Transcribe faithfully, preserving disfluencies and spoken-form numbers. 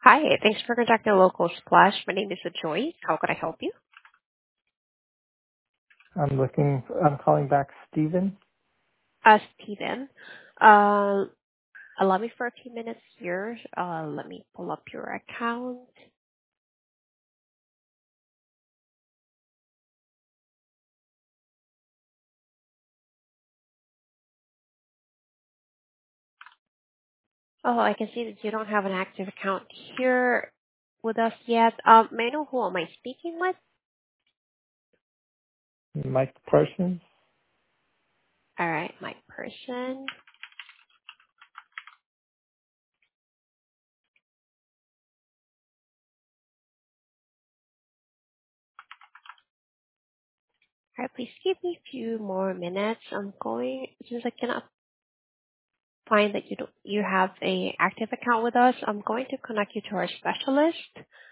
Hi, thanks for contacting Local Splash. My name is Joyce. How can I help you? I'm looking, I'm calling back Steven. Uh, Steven, uh, allow me for a few minutes here. Uh, let me pull up your account. Oh, I can see that you don't have an active account here with us yet. Um, may I know who am I speaking with? Mike Parsons. All right, my person. All right, please give me a few more minutes. I'm going, since I cannot find that you don't, you have a active account with us, I'm going to connect you to our specialist.